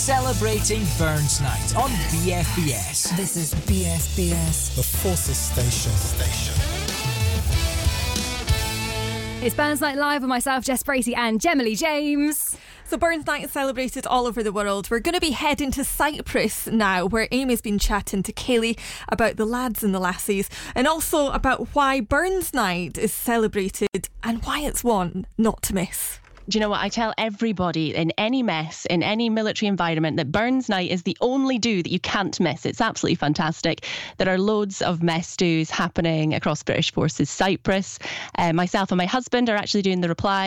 celebrating Burns Night on BFBS. This is BFBS, the Forces Station. It's Burns Night Live with myself, Jess Bracey, and Gemma Lee James. So Burns Night is celebrated all over the world. We're going to be heading to Cyprus now, where Amy's been chatting to Kaylee about the lads and the lassies, and also about why Burns Night is celebrated and why it's one not to miss. Do you know what? I tell everybody in any mess, in any military environment, that Burns Night is the only do that you can't miss. It's absolutely fantastic. There are loads of mess do's happening across British Forces Cyprus. Myself and my husband are actually doing the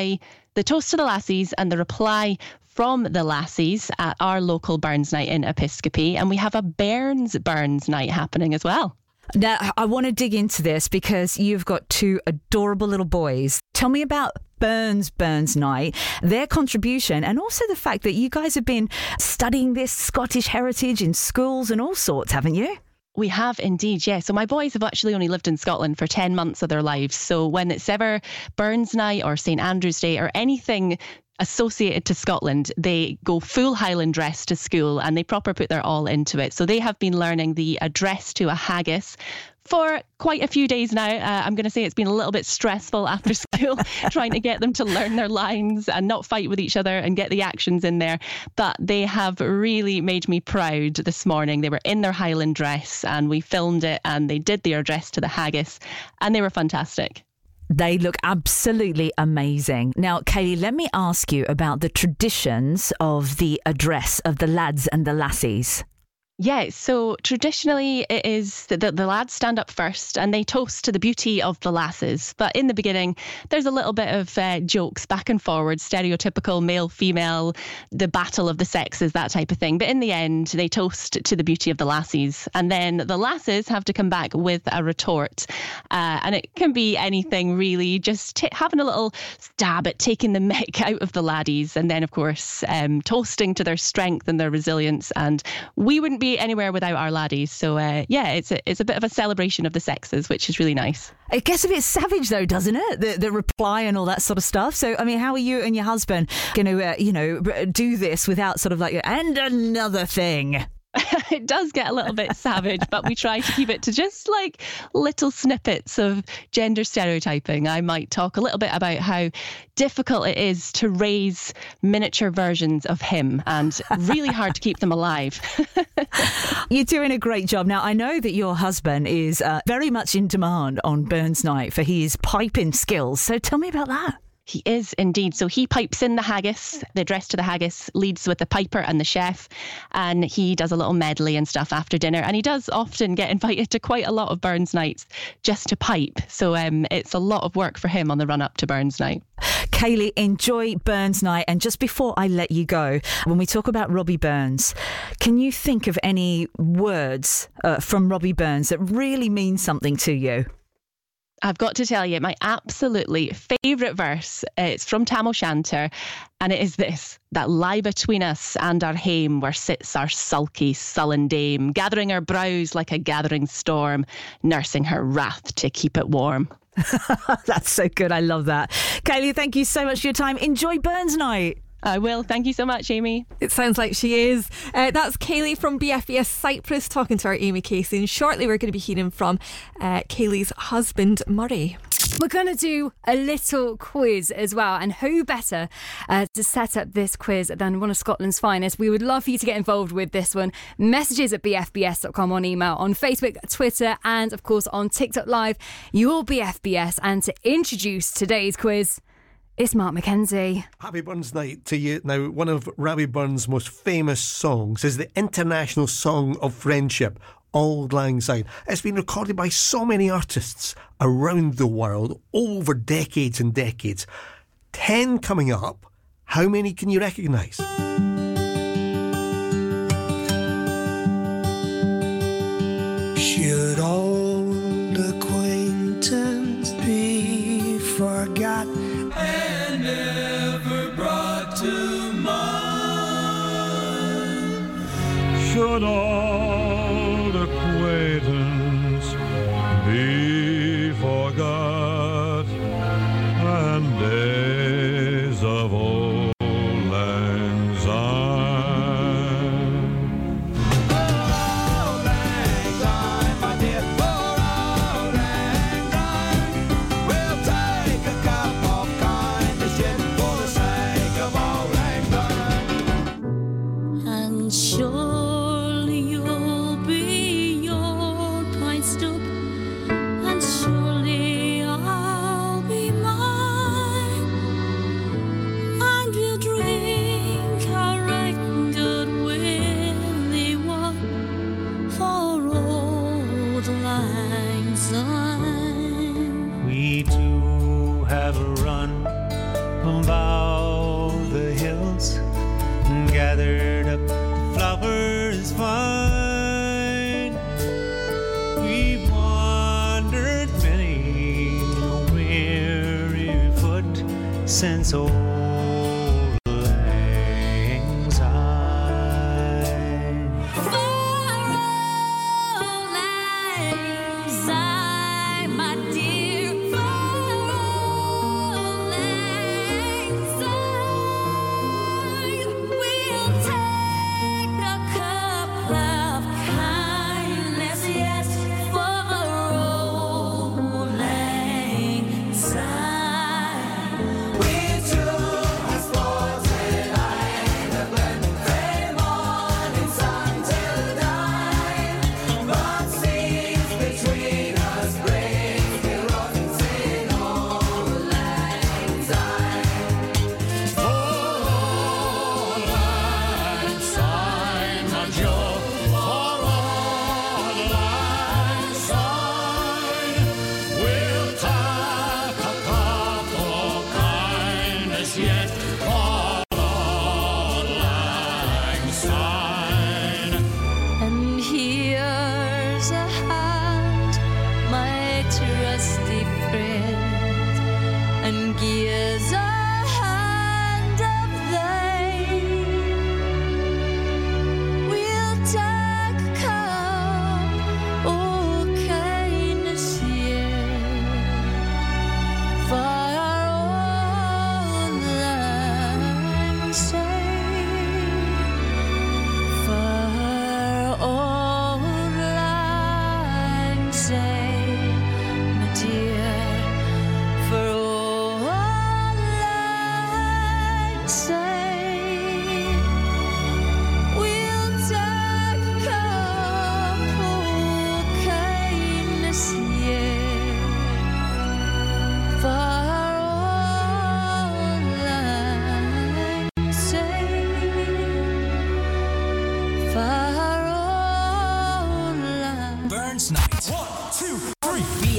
toast to the lassies and the reply from the lassies at our local Burns Night in Episcopi. And we have a Burns Night happening as well. Now, I want to dig into this because you've got two adorable little boys. Tell me about Burns Night, their contribution, and also the fact that you guys have been studying this Scottish heritage in schools and all sorts, haven't you? We have indeed, yeah. So my boys have actually only lived in Scotland for 10 months of their lives. So when it's ever Burns Night or St Andrew's Day or anything associated to Scotland, they go full Highland dress to school and they proper put their all into it. So they have been learning the address to a haggis for quite a few days now. I'm going to say it's been a little bit stressful after school trying to get them to learn their lines and not fight with each other and get the actions in there. But they have really made me proud this morning. They were in their Highland dress and we filmed it and they did their address to the haggis and they were fantastic. They look absolutely amazing. Now, Kaylee, let me ask you about the traditions of the address of the lads and the lassies. Yeah, so traditionally it is that the lads stand up first and they toast to the beauty of the lasses. But in the beginning, there's a little bit of jokes back and forward, stereotypical male, female, the battle of the sexes, that type of thing. But in the end, they toast to the beauty of the lassies. And then the lasses have to come back with a retort. And it can be anything really, just having a little stab at taking the mick out of the laddies. And then, of course, toasting to their strength and their resilience. And we wouldn't be anywhere without our laddies. So it's a bit of a celebration of the sexes, which is really nice. It gets a bit savage though, doesn't it? The reply and all that sort of stuff. So, I mean, how are you and your husband going to, do this without sort of like, and another thing? It does get a little bit savage, but we try to keep it to just like little snippets of gender stereotyping. I might talk a little bit about how difficult it is to raise miniature versions of him and really hard to keep them alive. You're doing a great job. Now, I know that your husband is very much in demand on Burns Night for his piping skills. So tell me about that. He is indeed. So he pipes in the haggis, the address to the haggis, leads with the piper and the chef, and he does a little medley and stuff after dinner. And he does often get invited to quite a lot of Burns Nights just to pipe. So it's a lot of work for him on the run up to Burns Night. Kaylee, enjoy Burns Night. And just before I let you go, when we talk about Robbie Burns, can you think of any words from Robbie Burns that really mean something to you? I've got to tell you, my absolutely favourite verse, it's from Tam O'Shanter, and it is this: that lie between us and our hame, where sits our sulky, sullen dame, gathering her brows like a gathering storm, nursing her wrath to keep it warm. That's so good. I love that. Kaylee, thank you so much for your time. Enjoy Burns Night. I will. Thank you so much, Amy. It sounds like she is. That's Kaylee from BFBS Cyprus talking to our Amy Casey. And shortly we're going to be hearing from Kaylee's husband, Murray. We're going to do a little quiz as well. And who better to set up this quiz than one of Scotland's finest? We would love for you to get involved with this one. Messages at bfbs.com on email, on Facebook, Twitter, and of course on TikTok Live, your BFBS. And to introduce today's quiz, it's Mark McKenzie. Happy Burns Night to you. Now, one of Robbie Burns' most famous songs is the International Song of Friendship, Auld Lang Syne. It's been recorded by so many artists around the world over decades and decades. 10 coming up. How many can you recognise? Should old acquaintance be forgot and never brought to mind? Should old acquaintance be forgot and days of old lang syne gathered up flowers fine. We've wandered many a weary foot since old lang syne. For old lang syne, my dear, for old lang syne, we'll take a cup of kindness, yes, for old lang syne. We took our sports and Ireland, from morning sun till dawn. But seas between us brings me rottens in old lang syne. Old lang syne, my Joe, for old lang syne, we'll take a cup of kindness yet for old lang syne. And here's a hand, my trusty friend, and gives a hand of thine. We'll take a cup, oh kindness yet, for old lang syne, for old lang syne, my dear, for old lang syne. We'll take a cup, oh kindness yet, for old lang syne, for old lang. Burns Night. 1, 2, 3.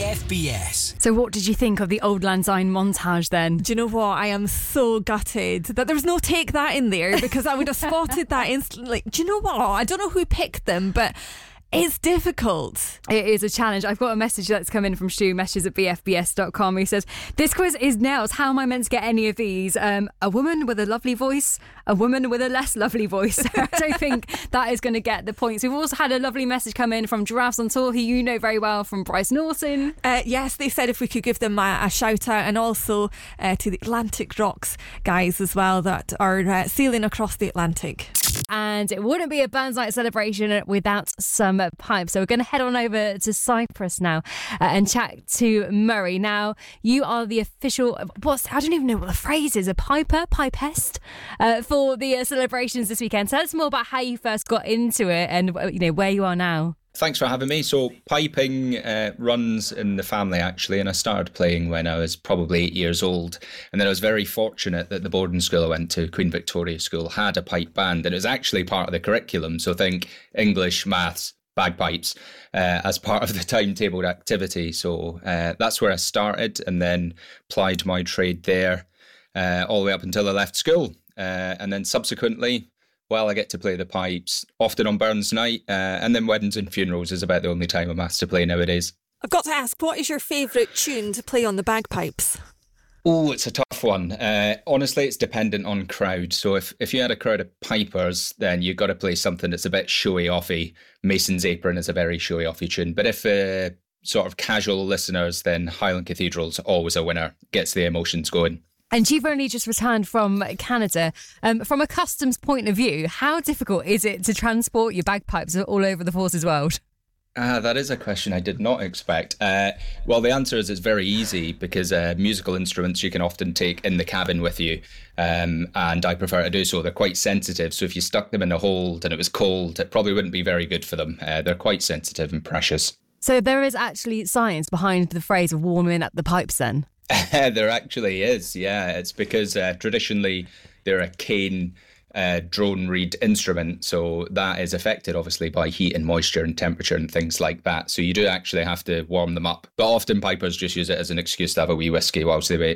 BFBS. So what did you think of the Old Lang Syne montage then? Do you know what? I am so gutted that there was no take that in there, because I would have spotted that instantly. Do you know what? I don't know who picked them, but it's difficult. It is a challenge. I've got a message that's come in from Stu, messages at bfbs.com. He says, this quiz is nails. How am I meant to get any of these? A woman with a lovely voice, a woman with a less lovely voice. I don't think that is going to get the points. We've also had a lovely message come in from Giraffes on Tour, who you know very well, from Bryce Norton. Yes, they said if we could give them a shout out, and also to the Atlantic Rocks guys as well that are sailing across the Atlantic. And it wouldn't be a Burns Night celebration without some pipes. So we're going to head on over to Cyprus now and chat to Murray. Now, you are the official, I don't even know what the phrase is, a pipest for the celebrations this weekend. Tell us more about how you first got into it and where you are now. Thanks for having me. So piping runs in the family, actually, and I started playing when I was probably 8 years old. And then I was very fortunate that the boarding school I went to, Queen Victoria School, had a pipe band, and it was actually part of the curriculum. So think English, maths, bagpipes as part of the timetabled activity. So that's where I started, and then plied my trade there all the way up until I left school. And then subsequently, well, I get to play the pipes, often on Burns Night, and then weddings and funerals is about the only time I'm asked to play nowadays. I've got to ask, what is your favourite tune to play on the bagpipes? Oh, it's a tough one. Honestly, it's dependent on crowd. So if you had a crowd of pipers, then you've got to play something that's a bit showy-offy. Mason's Apron is a very showy-offy tune. But if sort of casual listeners, then Highland Cathedral's always a winner, gets the emotions going. And you've only just returned from Canada. From a customs point of view, how difficult is it to transport your bagpipes all over the forces world? That is a question I did not expect. Well, the answer is it's very easy, because musical instruments you can often take in the cabin with you, and I prefer to do so. They're quite sensitive, so if you stuck them in a hold and it was cold, it probably wouldn't be very good for them. They're quite sensitive and precious. So there is actually science behind the phrase of warming up the pipes then? There actually is, yeah. It's because traditionally they're a cane drone reed instrument, so that is affected obviously by heat and moisture and temperature and things like that. So you do actually have to warm them up. But often pipers just use it as an excuse to have a wee whiskey whilst they wait.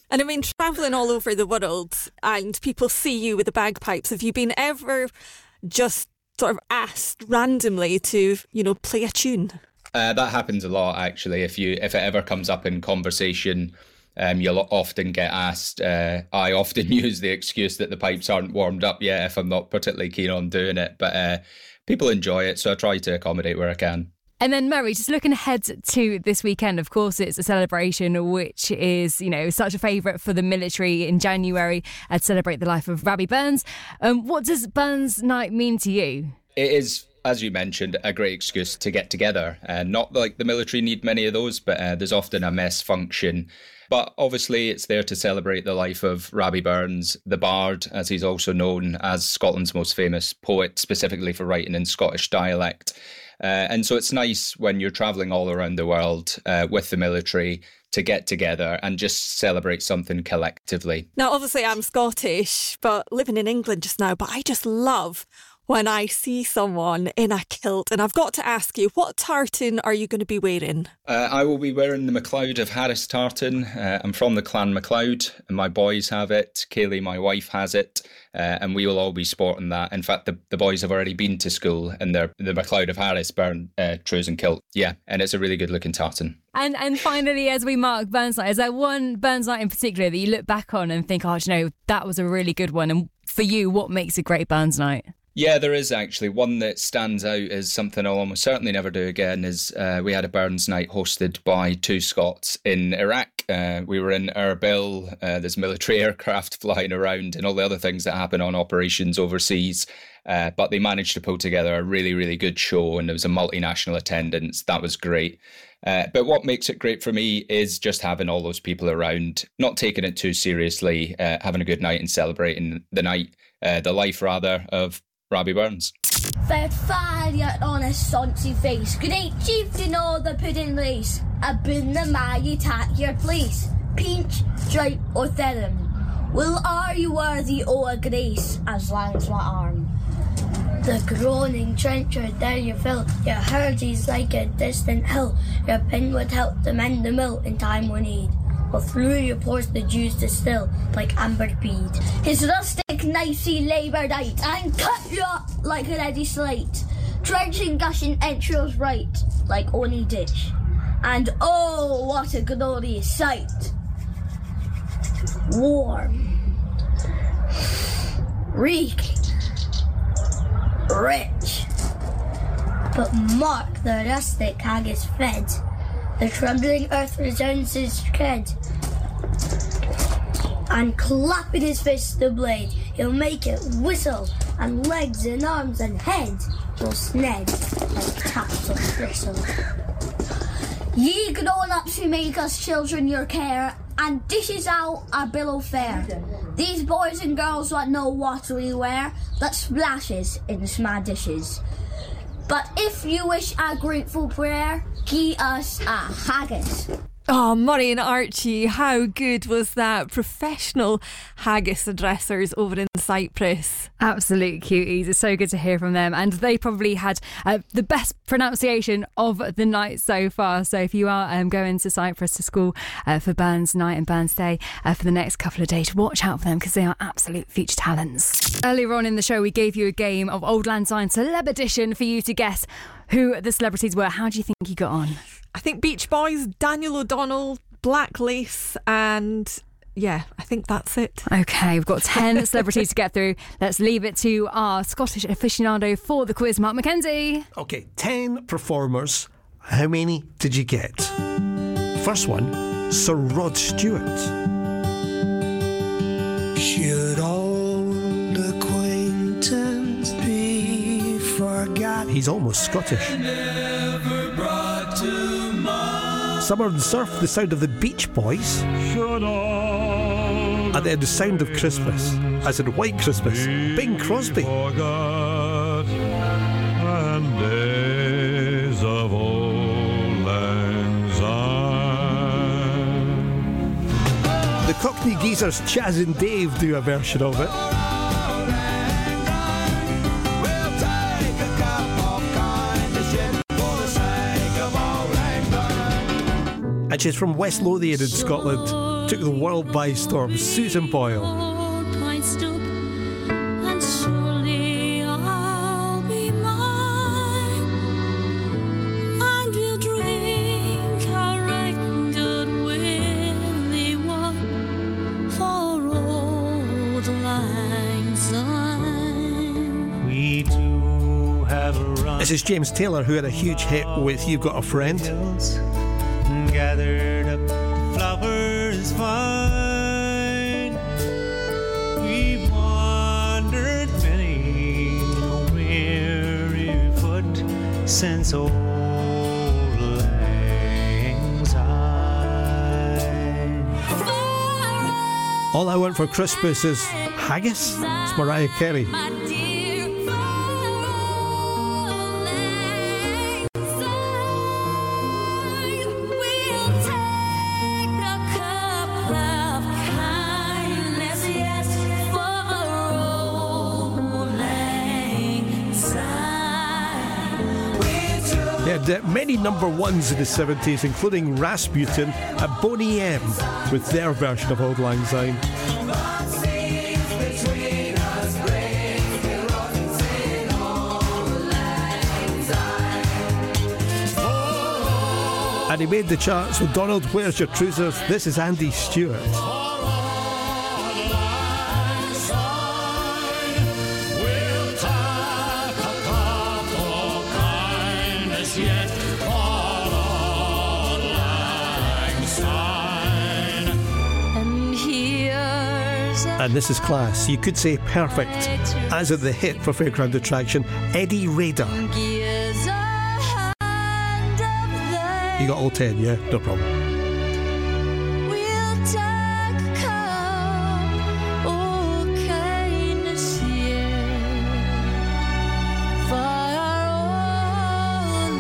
And I mean, travelling all over the world and people see you with the bagpipes, have you been ever just sort of asked randomly to, play a tune? That happens a lot, actually. If it ever comes up in conversation, you'll often get asked. I often use the excuse that the pipes aren't warmed up yet if I'm not particularly keen on doing it. But people enjoy it, so I try to accommodate where I can. And then, Murray, just looking ahead to this weekend, of course, it's a celebration which is, such a favourite for the military in January to celebrate the life of Rabbie Burns. What does Burns Night mean to you? It is, as you mentioned, a great excuse to get together. Not like the military need many of those, but there's often a mess function. But obviously it's there to celebrate the life of Rabbie Burns, the Bard, as he's also known as Scotland's most famous poet, specifically for writing in Scottish dialect. And so it's nice when you're travelling all around the world with the military to get together and just celebrate something collectively. Now, obviously I'm Scottish, but living in England just now, but I just love when I see someone in a kilt. And I've got to ask you, what tartan are you going to be wearing? I will be wearing the MacLeod of Harris tartan. I'm from the Clan MacLeod, and my boys have it. Kaylee, my wife, has it. And we will all be sporting that. In fact, the boys have already been to school in the MacLeod of Harris trews and kilt. Yeah, and it's a really good looking tartan. And finally, as we mark Burns Night, is there one Burns Night in particular that you look back on and think, that was a really good one? And for you, what makes a great Burns Night? Yeah, there is actually. One that stands out as something I'll almost certainly never do again is we had a Burns Night hosted by 2 Scots in Iraq. We were in Erbil, there's military aircraft flying around and all the other things that happen on operations overseas. But they managed to pull together a really, really good show, and there was a multinational attendance. That was great. But what makes it great for me is just having all those people around, not taking it too seriously, having a good night and celebrating the life of Rabbie Burns. Fair fire on a soncy face, great chieftain of the pudding race. I've been the Maggie at your place, Pinch, Stripe or Theron. Will are you worthy o' a grace as lang's my arm? The groaning trencher there you fill, your herdies like a distant hill, your pin would help to mend the mill in time of need. Or through your pores the dews distill like amber bead. His rustic knife he laboured out and cut you up like a ready slate, drenching gushing entrails right like only ditch. And oh, what a glorious sight! Warm, reeking, rich. But mark the rustic haggis fed. The trembling earth resounds his tread, and clapping his fist the blade, he'll make it whistle, and legs and arms and head will sned like caps of bristle. Ye grown-ups who make us children your care, and dishes out our billow fare. These boys and girls want no watery ware that splashes in small dishes. But if you wish a grateful prayer, gie us a haggis. Oh, Murray and Archie, how good was that? Professional haggis addressers over in Cyprus. Absolute cuties. It's so good to hear from them. And they probably had the best pronunciation of the night so far. So if you are going to Cyprus to school for Burns Night and Burns Day for the next couple of days, watch out for them because they are absolute future talents. Earlier on in the show, we gave you a game of Old Lang Syne Celeb Edition for you to guess who the celebrities were. How do you think you got on? I think Beach Boys, Daniel O'Donnell, Black Lace, and yeah, I think that's it. Okay, we've got 10 celebrities to get through. Let's leave it to our Scottish aficionado for the quiz, Mark Mackenzie. Okay, 10 performers. How many did you get? First one, Sir Rod Stewart. Should old acquaintance be forgot? He's almost Scottish. Summer and Surf, the sound of the Beach Boys. And then the sound of Christmas, as in White Christmas, Bing Crosby. And days of old lang syne. The Cockney Geezers, Chaz and Dave, do a version of it. And she's from West Lothian in Scotland. took the world by storm. Susan Boyle. And surely I'll be mine, and we'll drink our right good Willie one for old lang syne. We do have a run. This is James Taylor, who had a huge hit with You've Got a Friend. Gathered up flowers fine. We've wandered many a weary foot since old lang syne. All I Want for Christmas is haggis. It's Mariah Carey. My dear, for old lang syne, we'll take a cup of kindness, yes, for old lang syne. He had many number ones in the 70s, including Rasputin and Boney M with their version of Auld Lang Syne. And he made the charts with Donald, Where's Your Trousers? This is Andy Stewart. And here's a And this is class. You could say perfect, as at the hit for Fairground Attraction, Eddie Rader. gives a hand of the You got all 10, yeah? No problem. we'll take a cup, oh kindness, yeah, for our old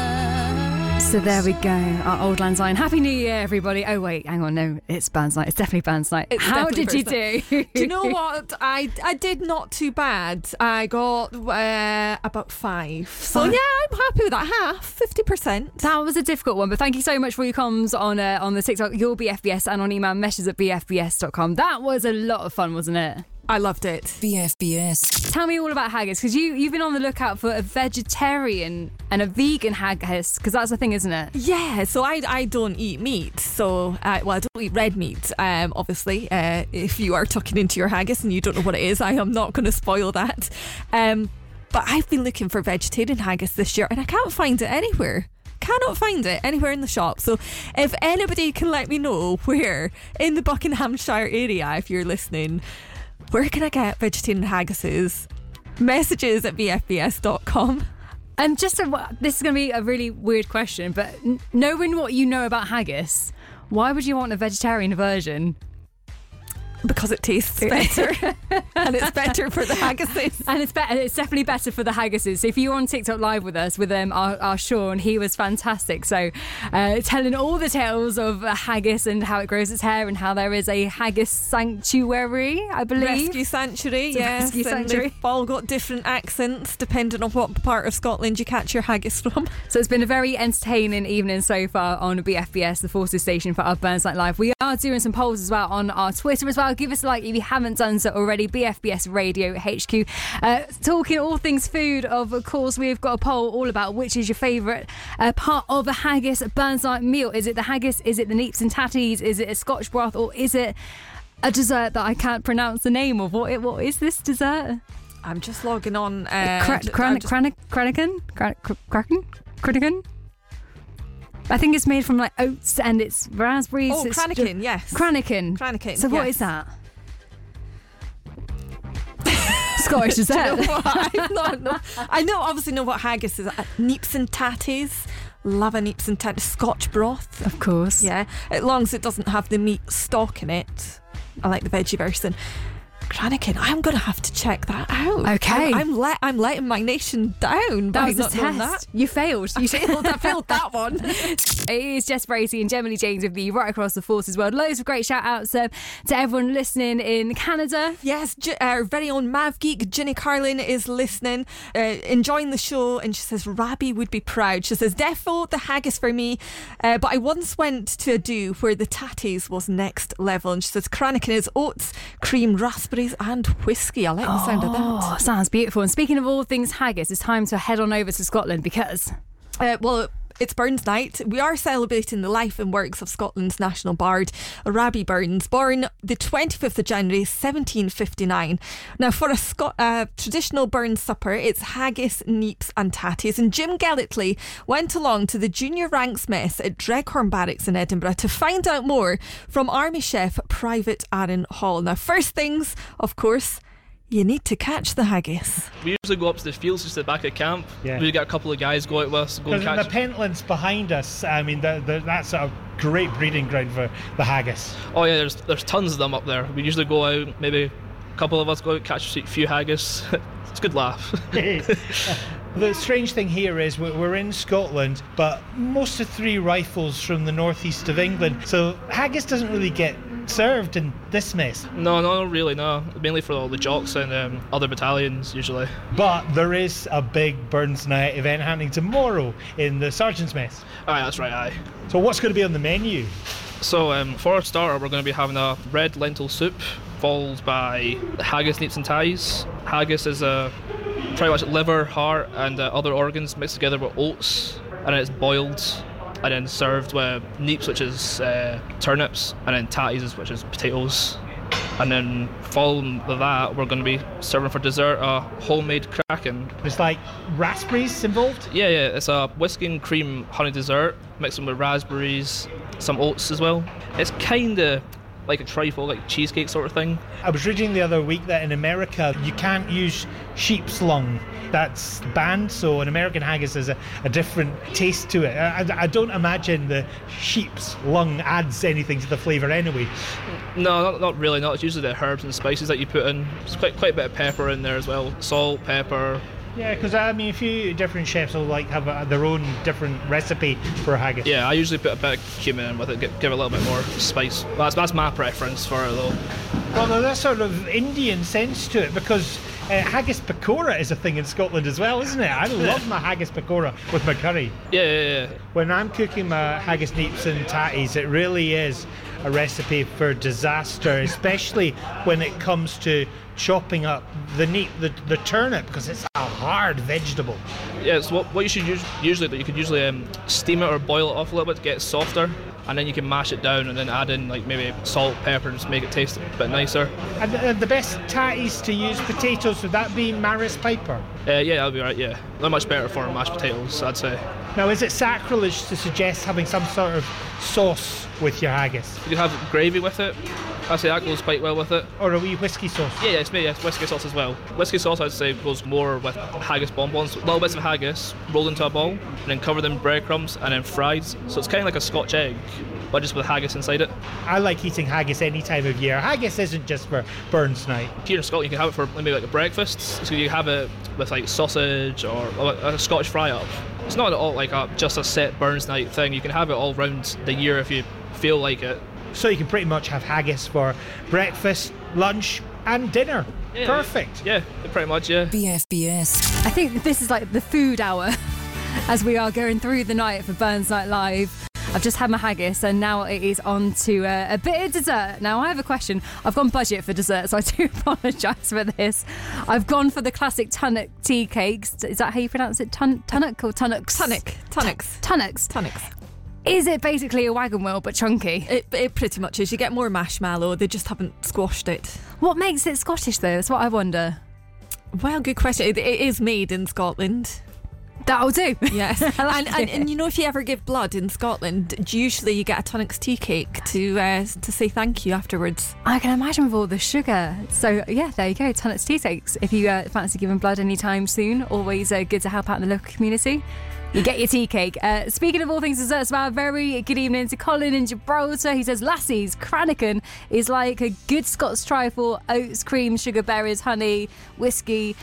lang. So there we go, our Auld Lang Syne. Happy New Year, everybody. Oh, wait, hang on. No, it's Burns Night. It's definitely Burns Night. It's How definitely did you Burns do? Do you know what? I did not too bad. I got about 5. So yeah, I'm happy with that. Half, 50%. That was a difficult one, but thank you so much for your comms on the TikTok, your BFBS, and on email messages@bfbs.com. That was a lot of fun, wasn't it? I loved it. BFBS. Tell me all about haggis, because you've been on the lookout for a vegetarian and a vegan haggis, because that's the thing, isn't it? Yeah, so I don't eat meat. So, I don't eat red meat, obviously. If you are tucking into your haggis and you don't know what it is, I am not going to spoil that. But I've been looking for vegetarian haggis this year and I can't find it anywhere. Cannot find it anywhere in the shop. So if anybody can let me know where in the Buckinghamshire area, if you're listening, where can I get vegetarian haggises? Messages at bfbs.com. And this is going to be a really weird question, but knowing what you know about haggis, why would you want a vegetarian version? Because it tastes better. And it's better for the haggises. And it's definitely better for the haggises. So if you were on TikTok live with us with our Sean, he was fantastic. So telling all the tales of a haggis and how it grows its hair and how there is a haggis sanctuary, I believe. Rescue sanctuary, It's a yes. rescue And sanctuary. they've all got different accents depending on what part of Scotland you catch your haggis from. So it's been a very entertaining evening so far on BFBS, the Forces Station for our Burns Night Live. We are doing some polls as well on our Twitter as well. Give us a like if you haven't done so already. BFBS Radio HQ. Talking all things food, of course, we've got a poll all about which is your favourite part of a haggis Burns Night meal. Is it the haggis? Is it the neeps and tatties? Is it a Scotch broth? Or is it a dessert that I can't pronounce the name of? What is this dessert? I'm just logging on. Cranican? I think it's made from like oats and it's raspberries. Oh, It's Cranican, yes. Cranican. Cranican, So what yes. is that? Scottish Do you know dessert. what? I obviously know what haggis is. Neeps and tatties. Love a neeps and tatties. Scotch broth. Of course. Yeah. As long as it doesn't have the meat stock in it. I like the veggie version. Cranachan, I'm going to have to check that out. Okay. I'm letting my nation down That by was a not knowing test. that. You failed. You failed. I failed that one. It is Jess Bracey and Gemily James with me right across the Forces world. Loads of great shout outs to everyone listening in Canada. Yes, our very own Mav Geek, Ginny Carlin, is listening, enjoying the show, and she says, Rabbi would be proud. She says, defo the haggis for me, but I once went to a do where the tatties was next level. And she says, Cranachan is oats, cream, raspberries, and whiskey. I like the sound of that. Oh, sounds beautiful. And speaking of all things haggis, it's time to head on over to Scotland because... It's Burns Night. We are celebrating the life and works of Scotland's national bard, Rabbie Burns, born the 25th of January 1759. Now, for a traditional Burns supper, it's haggis, neeps and tatties. And Jim Gellatly went along to the junior ranks mess at Dreghorn Barracks in Edinburgh to find out more from Army Chef Private Aaron Hall. Now, first things, of course, you need to catch the haggis. We usually go up to the fields just at the back of camp. Yeah. We get a couple of guys go out with us, go and catch. The Pentlands behind us, I mean, that's a great breeding ground for the haggis. Oh yeah, there's tons of them up there. We usually go out, maybe a couple of us go out, catch a few haggis. It's a good laugh. The strange thing here is we're in Scotland, but most of 3 rifles from the northeast of England, so haggis doesn't really get served in this mess. No, not really, no. Mainly for all the jocks and other battalions, usually. But there is a big Burns Night event happening tomorrow in the Sergeant's Mess. Aye, that's right, aye. So what's going to be on the menu? So for our starter, we're going to be having a red lentil soup, followed by haggis, neeps and ties. Haggis is pretty much liver, heart and other organs mixed together with oats, and then it's boiled and then served with neeps, which is turnips, and then tatties, which is potatoes. And then following with that, we're going to be serving for dessert a homemade kraken. There's like raspberries involved? Yeah, it's a whiskey and cream honey dessert, mixing with raspberries, some oats as well. It's kind of like a trifle, like cheesecake sort of thing. I was reading the other week that in America you can't use sheep's lung. That's banned, so an American haggis has a different taste to it. I don't imagine the sheep's lung adds anything to the flavour anyway. No, not really. Not. It's usually the herbs and spices that you put in. There's quite a bit of pepper in there as well. Salt, pepper. Yeah, because I mean, a few different chefs will like have their own different recipe for haggis. Yeah, I usually put a bit of cumin in with it, give it a little bit more spice. That's my preference for it though. Well, there's sort of Indian sense to it because haggis pakora is a thing in Scotland as well, isn't it? I love my haggis pakora with my curry. Yeah. When I'm cooking my haggis, neeps and tatties, it really is a recipe for disaster, especially when it comes to chopping up the neep, the turnip, because it's a hard vegetable. Yeah, so what you should usually do, you could usually steam it or boil it off a little bit to get it softer, and then you can mash it down and then add in like maybe salt, pepper, and just make it taste a bit nicer. And the best tatties to use potatoes, would that be Maris Piper? Yeah, that'll be right, yeah. They're much better for mashed potatoes, I'd say. Now, is it sacrilege to suggest having some sort of sauce with your haggis? You can have gravy with it. I'd say that goes quite well with it. Or a wee whiskey sauce? Yeah, it's whiskey sauce as well. Whiskey sauce, I'd say, goes more with haggis bonbons. Little bits of haggis rolled into a ball, and then covered in breadcrumbs, and then fried. So it's kind of like a Scotch egg, but just with haggis inside it. I like eating haggis any time of year. Haggis isn't just for Burns Night. Here in Scotland, you can have it for maybe like a breakfast. So you have it with like sausage or a Scotch fry-up. It's not at all like just a set Burns Night thing. You can have it all round the year if you feel like it. So you can pretty much have haggis for breakfast, lunch and dinner. Yeah, Perfect. Yeah, pretty much, yeah. BFBS. I think this is like the food hour as we are going through the night for Burns Night Live. I've just had my haggis and now it is on to a bit of dessert. Now I have a question. I've gone budget for dessert, so I do apologise for this. I've gone for the classic Tunnock tea cakes. Is that how you pronounce it? Tunnock or Tunnocks? Tunnock's. Is it basically a wagon wheel but chunky? It pretty much is. You get more marshmallow, they just haven't squashed it. What makes it Scottish though? That's what I wonder. Well, good question. It is made in Scotland. That'll do. Yes. and you know, if you ever give blood in Scotland, usually you get a Tunnocks tea cake to say thank you afterwards. I can imagine with all the sugar. So, yeah, there you go. Tunnocks tea cakes. If you fancy giving blood anytime soon, always good to help out in the local community. You get your tea cake. Speaking of all things desserts, a very good evening to Colin in Gibraltar. He says, lassies, Cranachan is like a good Scots trifle, oats, cream, sugar, berries, honey, whiskey.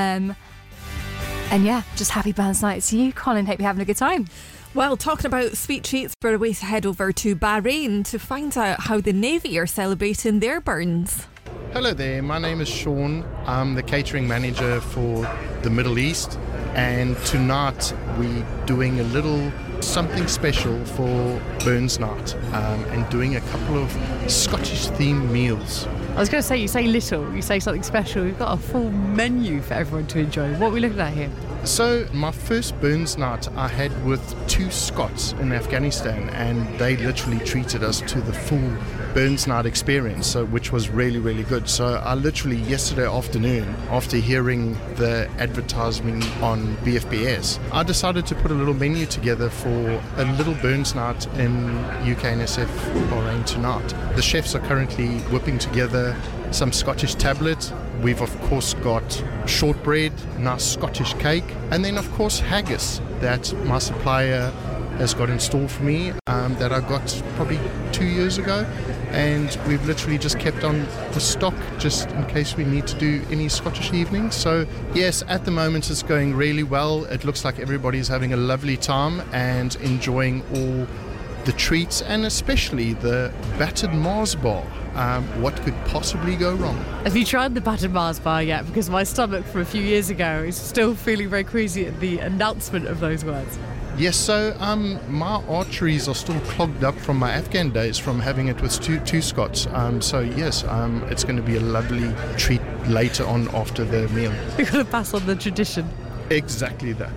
And yeah, just happy Burns Night to you, Colin. Hope you're having a good time. Well, talking about sweet treats, we're away to head over to Bahrain to find out how the Navy are celebrating their burns. Hello there, my name is Sean. I'm the catering manager for the Middle East, and tonight we're doing a little something special for Burns Night and doing a couple of Scottish themed meals. I was going to say, you say little, you say something special. We've got a full menu for everyone to enjoy. What are we looking at here? So my first Burns Night I had with 2 Scots in Afghanistan, and they literally treated us to the full Burns Night experience, which was really, really good. So I literally yesterday afternoon, after hearing the advertisement on BFBS, I decided to put a little menu together for a little Burns Night in UKNSF Bahrain tonight. The chefs are currently whipping together some Scottish tablets. We've of course got shortbread, nice Scottish cake, and then of course haggis that my supplier has got installed for me that I got probably 2 years ago, and we've literally just kept on the stock just in case we need to do any Scottish evenings. So yes, at the moment it's going really well. It looks like everybody's having a lovely time and enjoying all the treats, and especially the battered Mars bar. What could possibly go wrong? Have you tried the battered Mars bar yet? Because my stomach from a few years ago is still feeling very queasy at the announcement of those words. Yes, so my arteries are still clogged up from my Afghan days from having it with two Scots. So yes, it's going to be a lovely treat later on after the meal. We've got to pass on the tradition. Exactly that.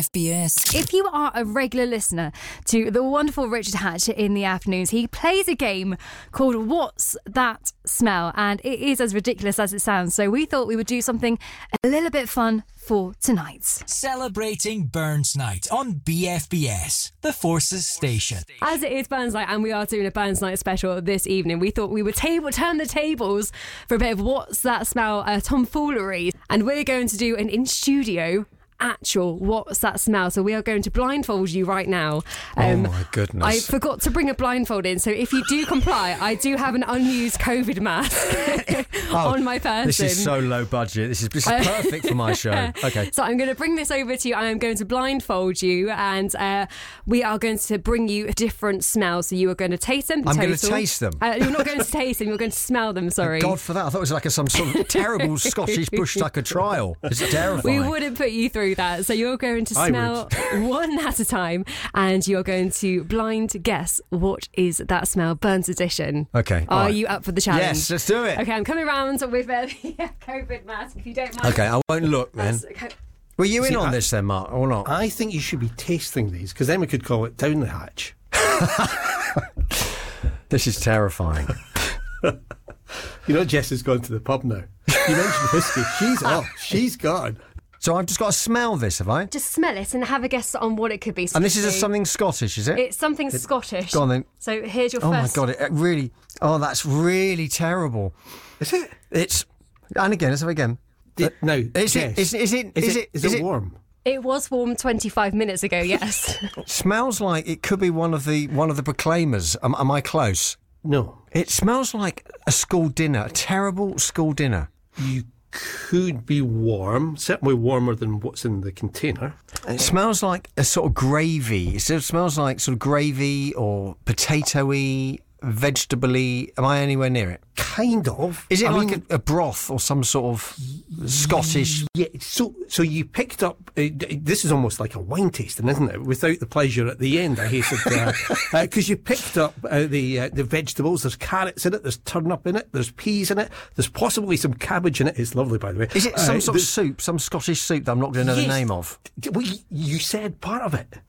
BFBS. If you are a regular listener to the wonderful Richard Hatch in the afternoons, he plays a game called What's That Smell? And it is as ridiculous as it sounds. So we thought we would do something a little bit fun for tonight. Celebrating Burns Night on BFBS, the Forces Station. As it is Burns Night and we are doing a Burns Night special this evening, we thought we would turn the tables for a bit of What's That Smell tomfoolery. And we're going to do an in-studio actual What's That Smell? So we are going to blindfold you right now. Oh my goodness. I forgot to bring a blindfold in, so if you do comply, I do have an unused COVID mask on my person. This is so low budget. This is perfect for my show. Okay. So I'm going to bring this over to you. I am going to blindfold you, and we are going to bring you different smells. So you are going to taste them. I'm going to taste them. You're not going to taste them. You're going to smell them. Sorry. God for that. I thought it was like some sort of terrible Scottish bush tucker trial. It's terrifying. We wouldn't put you through that. So you're going to smell one at a time, and you're going to blind guess what is that smell. Burns edition. Okay. Are you up for the challenge? Yes, let's do it. Okay, I'm coming around with a COVID mask, if you don't mind. Okay, I won't look then. Were you in on this then, Mark, or not? I think you should be tasting these, because then we could call it Down the Hatch. This is terrifying. You know, Jess has gone to the pub now. You mentioned whiskey. She's gone. So I've just got to smell this, have I? Just smell it and have a guess on what it could be. And this is something Scottish, is it? It's something Scottish. Go on then. So here's your first. Oh my God, it really... Oh, that's really terrible. Is it? It's... And again, let's have it again. Is it warm? It was warm 25 minutes ago, yes. Smells like it could be one of the Proclaimers. Am I close? No. It smells like a school dinner, a terrible school dinner. You could be warm, certainly warmer than what's in the container. It smells like a sort of gravy. It smells like sort of gravy or potato-y, vegetable-y. Am I anywhere near it? Kind of. Is it like a broth or some sort of Scottish? Yeah, so you picked up... this is almost like a wine tasting, isn't it? Without the pleasure at the end, I hasten to add. Because you picked up the vegetables. There's carrots in it, there's turnip in it, there's peas in it, there's possibly some cabbage in it. It's lovely, by the way. Is it some sort of soup, some Scottish soup that I'm not going to know the name of? Well, you said part of it.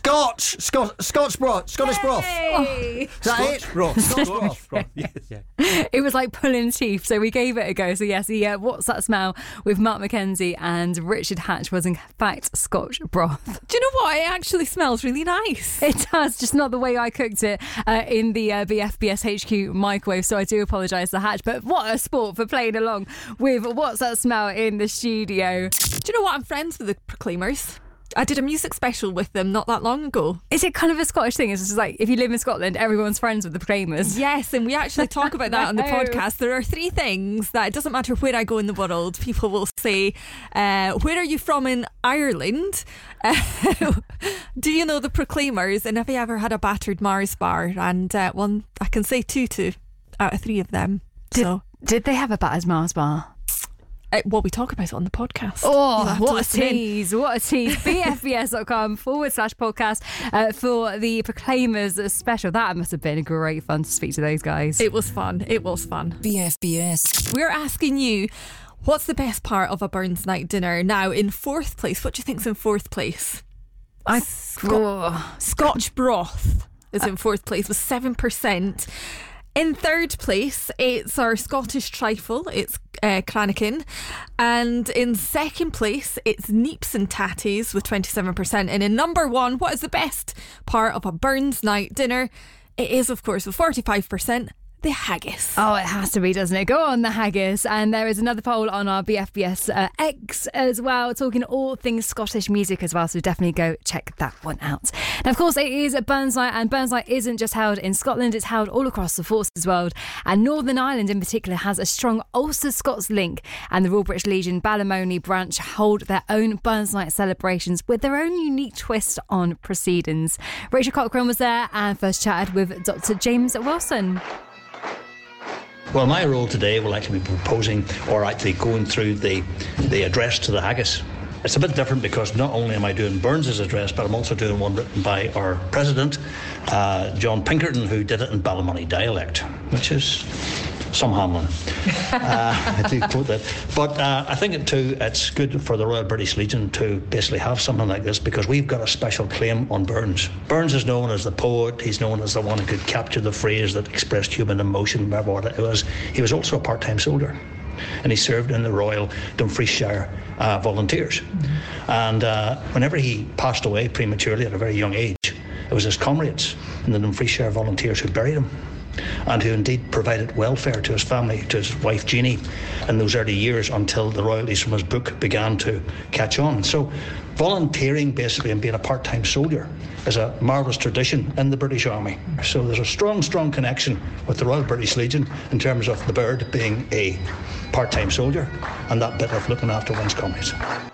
Scotch broth, Scottish broth. Hey! Is that it? Scotch broth. Yes. It was like pulling teeth, so we gave it a go. So yes, the What's That Smell with Mark Mackenzie and Richard Hatch was in fact Scotch broth. Do you know what? It actually smells really nice. It does, just not the way I cooked it in the BFBS HQ microwave, so I do apologise to Hatch. But what a sport for playing along with What's That Smell in the studio. Do you know what? I'm friends with the Proclaimers. I did a music special with them not that long ago. Is it kind of a Scottish thing? It's just like, if you live in Scotland, everyone's friends with the Proclaimers. Yes, and we actually talk about that on the podcast. There are 3 things that it doesn't matter where I go in the world, people will say, where are you from in Ireland? Do you know the Proclaimers? And have you ever had a battered Mars bar? And one, I can say 2 out of 3 of them. Did they have a battered Mars bar? Well, we talk about it on the podcast. Oh, what a tease. What a tease. BFBS.com/podcast for the Proclaimers special. That must have been great fun to speak to those guys. It was fun. BFBS. We're asking you, what's the best part of a Burns night dinner? Now, in 4th place, what do you think's in 4th place? Scotch broth is in 4th place with 7%. In 3rd place, it's our Scottish trifle. It's Cranachan. And in 2nd place, it's Neeps and Tatties with 27%. And in number 1, what is the best part of a Burns night dinner? It is, of course, with 45%, the haggis. Oh, it has to be, doesn't it? Go on, the haggis. And there is another poll on our BFBS X as well, talking all things Scottish music as well. So definitely go check that one out. Now, of course, it is a Burns Night, and Burns Night isn't just held in Scotland, it's held all across the Forces world. And Northern Ireland in particular has a strong Ulster Scots link, and the Royal British Legion Ballymoney branch hold their own Burns Night celebrations with their own unique twist on proceedings. Rachel Cochrane was there and first chatted with Dr. James Wilson. Well, my role today will actually be proposing or actually going through the address to the haggis. It's a bit different because not only am I doing Burns's address, but I'm also doing one written by our president, John Pinkerton, who did it in Ballymoney dialect, which is some Hamlin. I do quote that. But I think it's good for the Royal British Legion to basically have something like this because we've got a special claim on Burns. Burns is known as the poet. He's known as the one who could capture the phrase that expressed human emotion, remember what it was. He was also a part-time soldier, and he served in the Royal Dumfriesshire Volunteers. And whenever he passed away prematurely at a very young age, it was his comrades in the Dumfriesshire Volunteers who buried him, and who indeed provided welfare to his family, to his wife Jeannie, in those early years until the royalties from his book began to catch on. So volunteering basically and being a part-time soldier is a marvellous tradition in the British Army. So there's a strong connection with the Royal British Legion in terms of the bird being a part-time soldier and that bit of looking after one's comrades.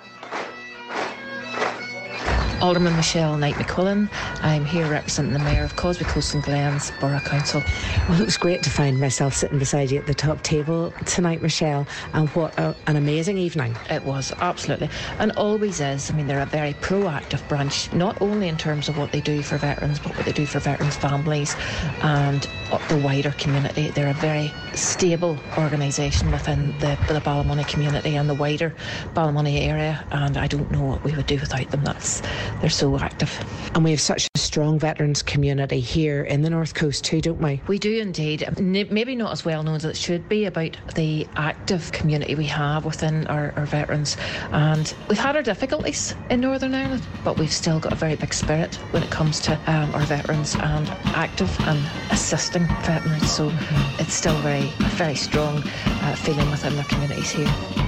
Alderman Michelle Knight McQuillan. I'm here representing the Mayor of Causeway Coast and Glens Borough Council. Well, it was great to find myself sitting beside you at the top table tonight, Michelle, and what an amazing evening. It was, absolutely, and always is. I mean, they're a very proactive branch, not only in terms of what they do for veterans, but what they do for veterans' families and the wider community. They're a very stable organisation within the Ballymoney community and the wider Ballymoney area, and I don't know what we would do without them. They're so active. And we have such a strong veterans community here in the North Coast too, don't we? We do indeed. Maybe not as well known as it should be about the active community we have within our veterans. And we've had our difficulties in Northern Ireland, but we've still got a very big spirit when it comes to our veterans and active and assisting veterans. So it's still very, very strong feeling within the communities here.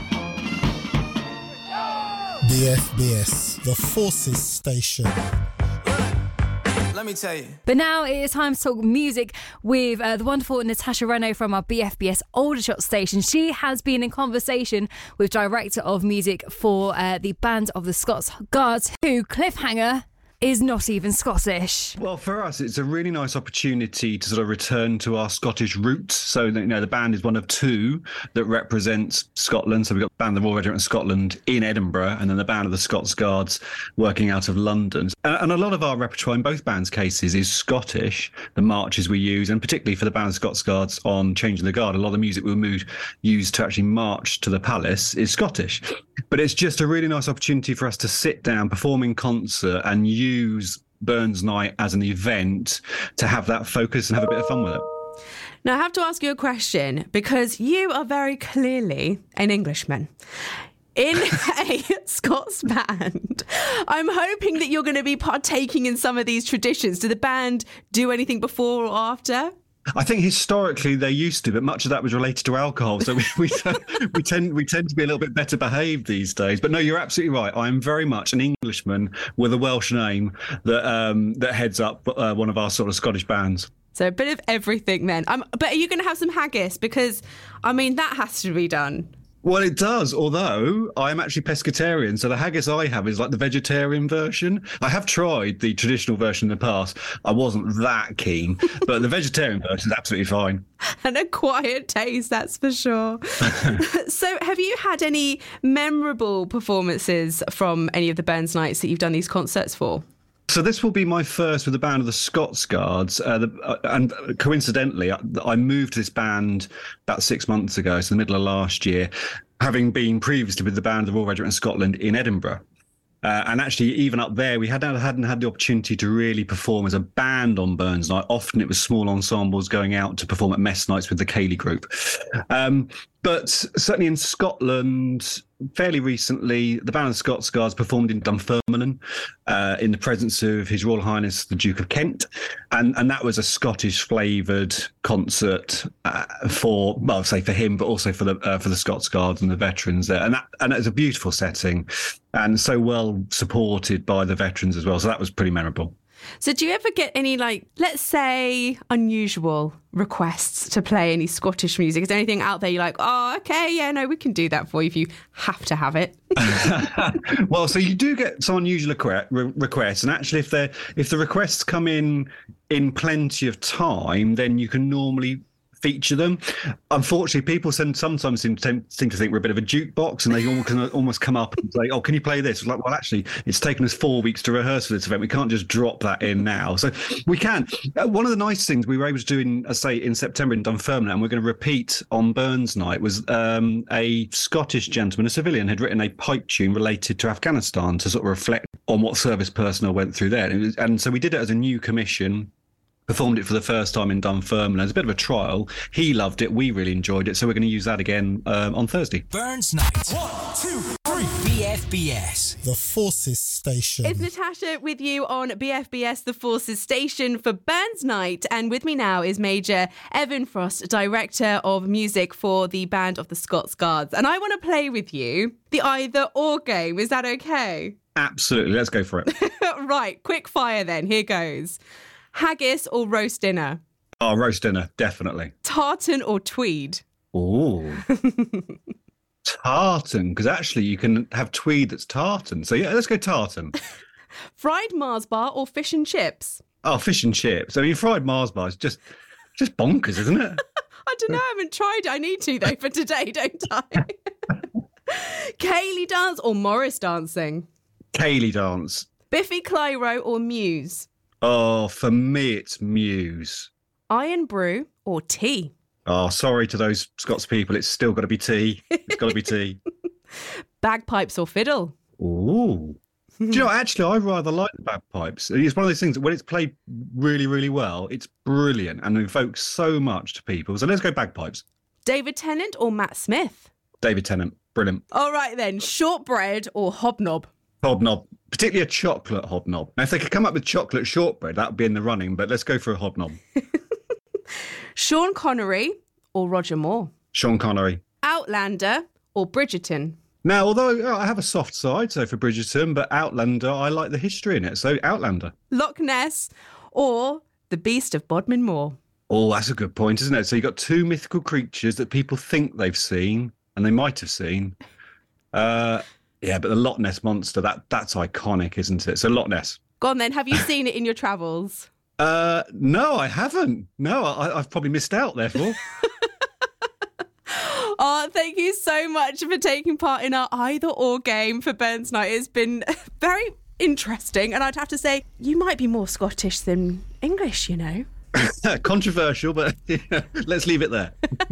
BFBS, the Forces Station. Let me tell you. But now it is time to talk music with the wonderful Natasha Renault from our BFBS Aldershot station. She has been in conversation with director of music for the Band of the Scots Guards, who, cliffhanger, is not even Scottish. Well, for us, it's a really nice opportunity to sort of return to our Scottish roots. So, the band is one of two that represents Scotland. So we've got the Band of the Royal Regiment of Scotland in Edinburgh, and then the Band of the Scots Guards working out of London. And a lot of our repertoire in both bands' cases is Scottish, the marches we use, and particularly for the Band of Scots Guards on Changing the Guard, a lot of the music we'll use to actually march to the palace is Scottish. But it's just a really nice opportunity for us to sit down, perform in concert, and use Burns Night as an event to have that focus and have a bit of fun with it. Now, I have to ask you a question because you are very clearly an Englishman in a Scots band. I'm hoping that you're going to be partaking in some of these traditions. Did the band do anything before or after? I think historically they used to, but much of that was related to alcohol. So we tend to be a little bit better behaved these days. But no, you're absolutely right. I'm very much an Englishman with a Welsh name that heads up one of our sort of Scottish bands. So a bit of everything then. But are you going to have some haggis? Because, I mean, that has to be done. Well, it does, although I am actually pescatarian, so the haggis I have is like the vegetarian version. I have tried the traditional version in the past. I wasn't that keen, but the vegetarian version is absolutely fine. An acquired taste, that's for sure. So have you had any memorable performances from any of the Burns Nights that you've done these concerts for? So this will be my first with the band of the Scots Guards, and coincidentally, I moved to this band about 6 months ago, so the middle of last year, having been previously with the band of the Royal Regiment of Scotland in Edinburgh. And actually, even up there, we hadn't had the opportunity to really perform as a band on Burns Night. Often it was small ensembles going out to perform at mess nights with the Cayley group. But certainly in Scotland, fairly recently, the band of the Scots Guards performed in Dunfermline in the presence of His Royal Highness the Duke of Kent, and that was a Scottish-flavoured concert for him, but also for the Scots Guards and the veterans there, and it was a beautiful setting, and so well supported by the veterans as well. So that was pretty memorable. So do you ever get any, let's say, unusual requests to play any Scottish music? Is there anything out there you're like, oh, okay, yeah, no, we can do that for you if you have to have it? Well, so you do get some unusual requests, and actually if the requests come in plenty of time, then you can normally feature them. Unfortunately, people sometimes seem to think we're a bit of a jukebox, and they almost come up and say, "Oh, can you play this?" Like, well, actually, it's taken us 4 weeks to rehearse for this event. We can't just drop that in now. So we can. One of the nice things we were able to do in September in Dunfermline, and we're going to repeat on Burns Night, was a Scottish gentleman, a civilian, had written a pipe tune related to Afghanistan to sort of reflect on what service personnel went through there, and so we did it as a new commission. Performed it for the first time in Dunfermline. It's a bit of a trial. He loved it. We really enjoyed it. So we're going to use that again on Thursday. Burns Night. 1, 2, 3. BFBS. The Forces Station. It's Natasha with you on BFBS, the Forces Station for Burns Night. And with me now is Major Evan Frost, Director of Music for the Band of the Scots Guards. And I want to play with you the either or game. Is that okay? Absolutely. Let's go for it. Right. Quick fire then. Here goes. Haggis or roast dinner? Oh, roast dinner, definitely. Tartan or tweed? Ooh. Tartan, because actually you can have tweed that's tartan. So yeah, let's go tartan. Fried Mars bar or fish and chips? Oh, fish and chips. I mean, fried Mars bar is just bonkers, isn't it? I don't know, I haven't tried it. I need to, though, for today, don't I? Cayley dance or Morris dancing? Cayley dance. Biffy Clyro or Muse? Oh, for me, it's Muse. Iron brew or tea? Oh, sorry to those Scots people. It's still got to be tea. It's got to be tea. Bagpipes or fiddle? Ooh. Do you know, actually, I rather like the bagpipes. It's one of those things that when it's played really, really well, it's brilliant and evokes so much to people. So let's go bagpipes. David Tennant or Matt Smith? David Tennant. Brilliant. All right, then. Shortbread or hobnob? Hobnob. Particularly a chocolate hobnob. Now, if they could come up with chocolate shortbread, that would be in the running, but let's go for a hobnob. Sean Connery or Roger Moore? Sean Connery. Outlander or Bridgerton? Now, although I have a soft side, so for Bridgerton, but Outlander, I like the history in it, so Outlander. Loch Ness or The Beast of Bodmin Moor? Oh, that's a good point, isn't it? So you've got two mythical creatures that people think they've seen, and they might have seen. Yeah, but the Loch Ness Monster, that's iconic, isn't it? So Loch Ness. Go on then, have you seen it in your travels? No, I haven't. No, I've probably missed out, therefore. Oh, thank you so much for taking part in our either or game for Burns Night. It's been very interesting, and I'd have to say, you might be more Scottish than English, you know. Controversial, but let's leave it there.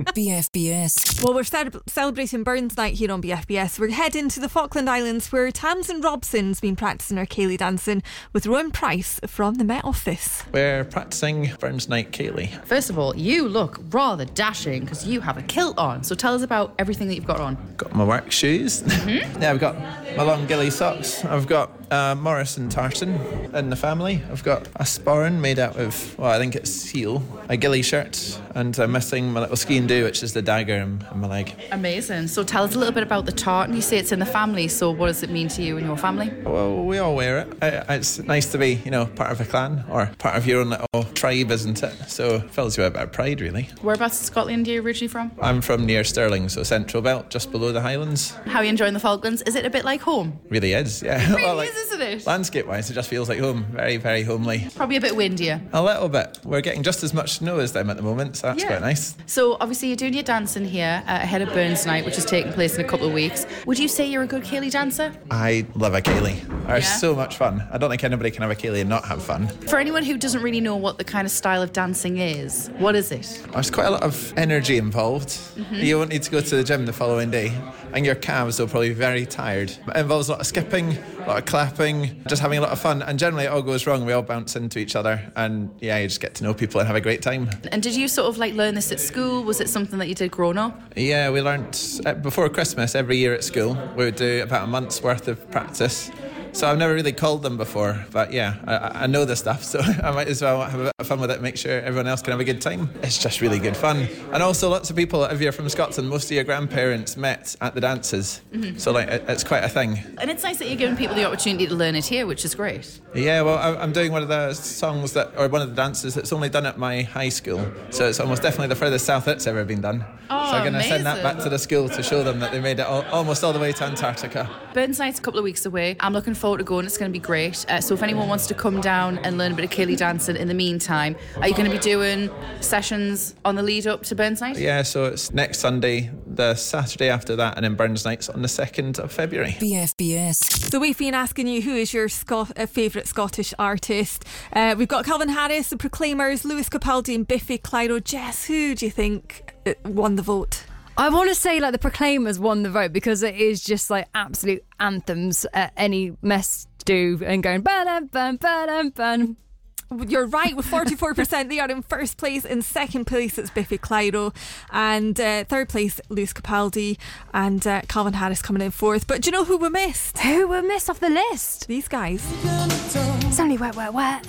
BFBS. Well, we're celebrating Burns Night here on BFBS. We're heading to the Falkland Islands where Tamsin Robson's been practicing her Ceilidh dancing with Rowan Price from the Met Office. We're practicing Burns Night Ceilidh. First of all, you look rather dashing because you have a kilt on. So tell us about everything that you've got on. Got my work shoes. Yeah, I've got my long ghillie socks. I've got Morrison tartan in the family. I've got a sporran made out of, well, I think it's seal, a ghillie shirt, and I'm missing my little ski and do, which is the dagger in my leg. Amazing. So tell us a little bit about the tartan. You say it's in the family, so what does it mean to you and your family? Well, we all wear it. It's nice to be, part of a clan or part of your own little tribe, isn't it? So it fills you with a bit of pride, really. Whereabouts in Scotland are you originally from? I'm from near Stirling, so Central Belt, just below the Highlands. How are you enjoying the Falklands? Is it a bit like home? Really is, yeah. It really is, isn't it? Landscape-wise, it just feels like home. Very, very homely. Probably a bit windier. A little bit. We're getting just as much snow as them at the moment, so that's quite nice. So obviously you're doing your dancing here ahead of Burns Night, which is taking place in a couple of weeks. Would you say you're a good Ceilidh dancer? I love a Ceilidh. It's so much fun. I don't think anybody can have a Ceilidh and not have fun. For anyone who doesn't really know what the kind of style of dancing is, what is it? There's quite a lot of energy involved. Mm-hmm. You won't need to go to the gym the following day, and your calves will probably be very tired. It involves a lot of skipping, a lot of clapping, just having a lot of fun, and generally it all goes wrong. We all bounce into each other, and you just get to know people and have a great time. And did you sort of learn this at school? Was it something that you did growing up? Yeah, we learnt before Christmas every year at school. We would do about a month's worth of practice. So I've never really called them before, but I know the stuff, so I might as well have a bit of fun with it, make sure everyone else can have a good time. It's just really good fun. And also lots of people, if you're from Scotland, most of your grandparents met at the dances. Mm-hmm. So it's quite a thing. And it's nice that you're giving people the opportunity to learn it here, which is great. Yeah, well, I'm doing one of the songs one of the dances that's only done at my high school. So it's almost definitely the furthest south it's ever been done. Oh, so I'm going to send that back to the school to show them that they made it almost all the way to Antarctica. Burns Night's a couple of weeks away. I'm looking forward to going. It's going to be great. So if anyone wants to come down and learn a bit of Ceilidh dancing in the meantime, are you going to be doing sessions on the lead up to Burns Night? Yeah, so it's next Sunday, the Saturday after that, and then Burns Night's on the 2nd of February. BFBS. So we've been asking you who is your favourite Scottish artist. We've got Calvin Harris, The Proclaimers, Lewis Capaldi and Biffy Clyro. Jess, who do you think won the vote? I want to say the Proclaimers won the vote because it is just absolute anthems at any mess do and going ba-dum, bum, ba-dum, bum. You're right, with 44%. They are in first place. In second place it's Biffy Clyro, and third place Lewis Capaldi, and Calvin Harris coming in fourth. But do you know who we missed? Who we missed off the list? These guys. It's only wet, wet, wet.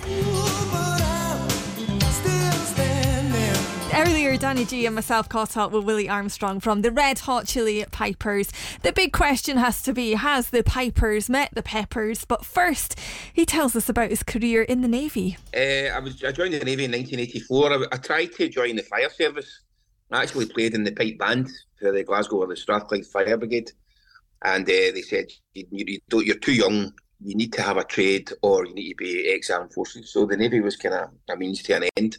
Earlier, Danny G and myself caught up with Willie Armstrong from the Red Hot Chili Pipers. The big question has to be, has the Pipers met the Peppers? But first, he tells us about his career in the Navy. I joined the Navy in 1984. I tried to join the fire service. I actually played in the pipe band for the Glasgow or the Strathclyde Fire Brigade. And they said, you're too young, you need to have a trade or you need to be ex-armed forces. So the Navy was kind of a means to an end.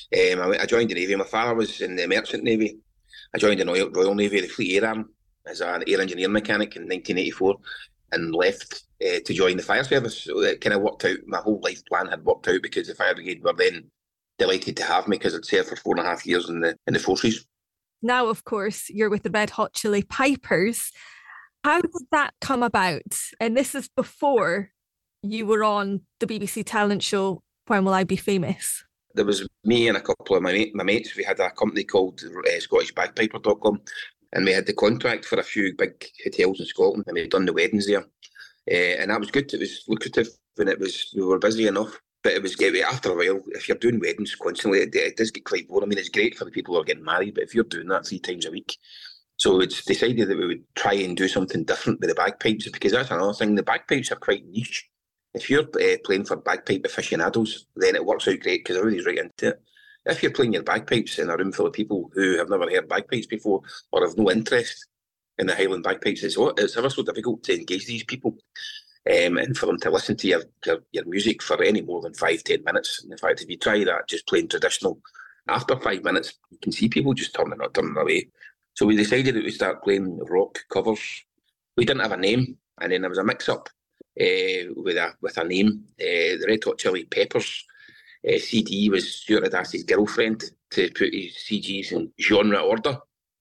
I joined the Navy. My father was in the Merchant Navy. I joined the Royal Navy, the Fleet Air Arm, as an air engineer mechanic in 1984 and left to join the fire service. So it kind of worked out. My whole life plan had worked out because the fire brigade were then delighted to have me because I'd served for 4.5 years in the forces. Now, of course, you're with the Red Hot Chili Pipers. How did that come about? And this is before you were on the BBC talent show, When Will I Be Famous? There was me and a couple of my mates. We had a company called ScottishBagpiper.com, and we had the contract for a few big hotels in Scotland, and we'd done the weddings there. And that was good. It was lucrative, and we were busy enough. But it was after a while, if you're doing weddings constantly, it does get quite boring. I mean, it's great for the people who are getting married, but if you're doing that 3 times a week, so it's decided that we would try and do something different with the bagpipes, because that's another thing. The bagpipes are quite niche. If you're playing for bagpipe aficionados, then it works out great because everybody's right into it. If you're playing your bagpipes in a room full of people who have never heard bagpipes before or have no interest in the Highland bagpipes, it's ever so difficult to engage these people and for them to listen to your music for any more than 5-10 minutes. In fact, if you try that, just playing traditional, after 5 minutes, you can see people just turning away. So we decided that we start playing rock covers. We didn't have a name, and then there was a mix-up with a name. The Red Hot Chili Peppers CD was Stuart had asked his girlfriend to put his CDs in genre order.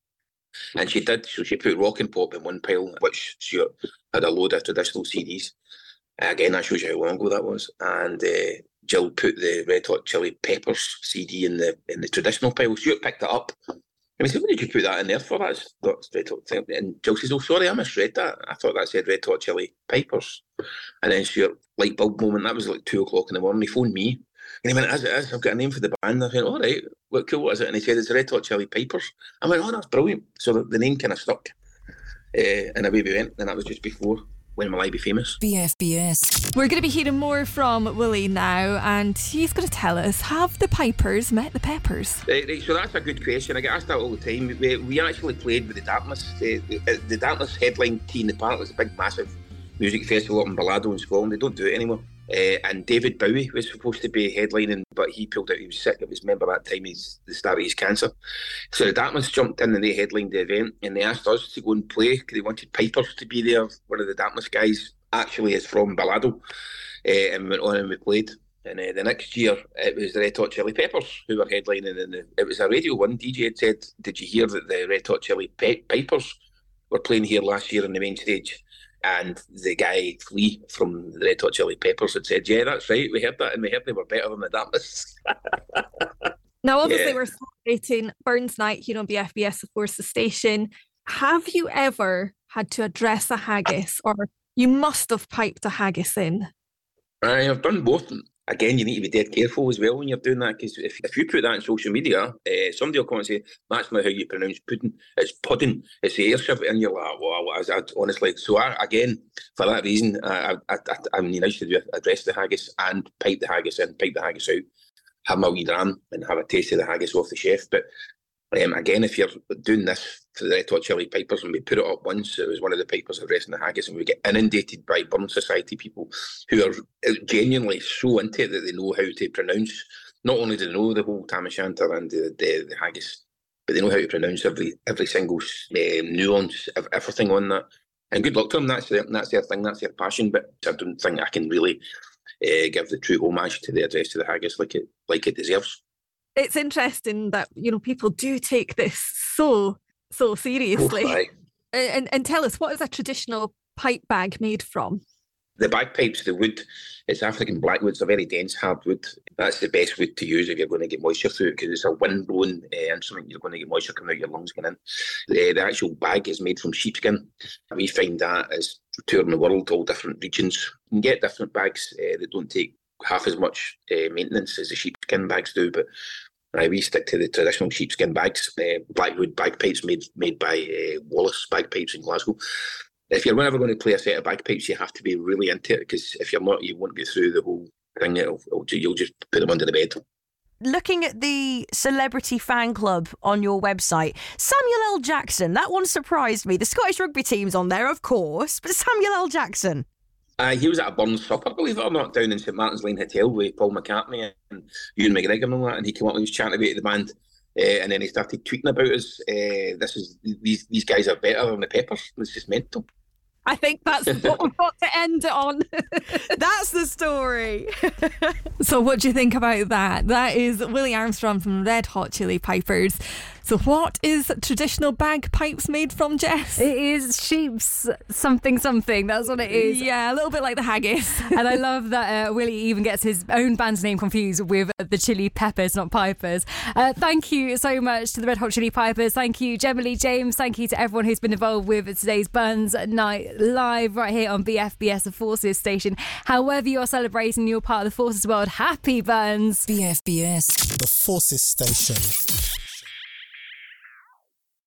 And she did, so she put rock and pop in one pile, which Stuart had a load of traditional CDs. Again, that shows you how long ago that was. And Jill put the Red Hot Chili Peppers CD in the traditional pile. Stuart picked it up. And he said, what did you put that in there for? That's not Red Hot thing. And Jill says, oh, sorry, I misread that. I thought that said Red Hot Chili Peppers. And then Stuart, light bulb moment, that was like 2 o'clock in the morning. He phoned me. And he went, as it is, I've got a name for the band. I went, all right, what cool, what is it? And he said, it's Red Hot Chili Peppers. I went, oh, that's brilliant. So the name kind of stuck. And away we went. And that was just before When Will I Be Famous? BFBS. We're going to be hearing more from Willie now, and he's going to tell us, have the Pipers met the Peppers? Right, so that's a good question. I get asked that all the time. We actually played with the Dartmouth. The Dartmouth headline Tea in the Park was a big, massive music festival up in Balado in Scotland. They don't do it anymore. And David Bowie was supposed to be headlining, but he pulled out. He was sick. It was, remember that time, the start of his cancer. So the Dartmouth jumped in and they headlined the event, and they asked us to go and play because they wanted Pipers to be there. One of the Dartmouth guys actually is from Balado, and we went on and we played. And the next year, it was the Red Hot Chili Peppers who were headlining, and it was a Radio 1 DJ had said, did you hear that the Red Hot Chili Peppers were playing here last year on the main stage? And the guy, Flea, from the Red Hot Chili Peppers had said, yeah, that's right, we heard that, and we heard they were better than the Dartmouths. Now, obviously, we're celebrating Burns Night here on BFBS, of course, the station. Have you ever had to address a haggis, or you must have piped a haggis in? I've done both. Again, you need to be dead careful as well when you're doing that, because if you put that on social media, somebody will come and say, that's not how you pronounce pudding, it's pudding, it's the airship, and you're like, wow, honestly. So again, for that reason, I mean, I used to address the haggis and pipe the haggis in, pipe the haggis out, have my wee dram and have a taste of the haggis off the chef. But again, if you're doing this for the Red Hot Chili Pipers, and we put it up once, it was one of the Pipers addressing the haggis, and we get inundated by Burns Society people who are genuinely so into it that they know how to pronounce. Not only do they know the whole Tam O'Shanter and the haggis, but they know how to pronounce every single nuance of everything on that. And good luck to them. That's their thing. That's their passion. But I don't think I can really give the true homage to the address to the haggis like it deserves. It's interesting that, people do take this so seriously. Oh, and tell us, what is a traditional pipe bag made from? The bagpipes, the wood, it's African blackwood. It's a very dense, hard wood. That's the best wood to use if you're going to get moisture through it, because it's a wind-blown instrument. You're going to get moisture coming out your lungs going in. The actual bag is made from sheepskin. We find that as touring the world, all different regions. You can get different bags that don't take half as much maintenance as the sheepskin bags do, but we stick to the traditional sheepskin bags. Blackwood bagpipes made by Wallace Bagpipes in Glasgow. If you're ever going to play a set of bagpipes, you have to be really into it, because if you're not, you won't get through the whole thing. You'll just put them under the bed. Looking at the celebrity fan club on your website, Samuel L. Jackson, that one surprised me. The Scottish rugby team's on there, of course, but Samuel L. Jackson. He was at a Burns supper, believe it or not, down in St Martin's Lane Hotel with Paul McCartney and Ewan McGregor and all that, and he came up and he was chatting about the band, and then he started tweeting about us. These guys are better than the Peppers. It's just mental. I think that's what we've got to end it on. That's the story. So what do you think about that? That is Willie Armstrong from Red Hot Chili Pipers. So what is traditional bagpipes made from, Jess? It is sheep's something. That's what it is. Yeah, a little bit like the haggis. And I love that Willie even gets his own band's name confused with the Chili Peppers, not Pipers. Thank you so much to the Red Hot Chili Pipers. Thank you, Gemma Lee James. Thank you to everyone who's been involved with today's Burns Night live right here on BFBS, the Forces station. However you're celebrating your part of the Forces world, happy Burns. BFBS, the Forces station.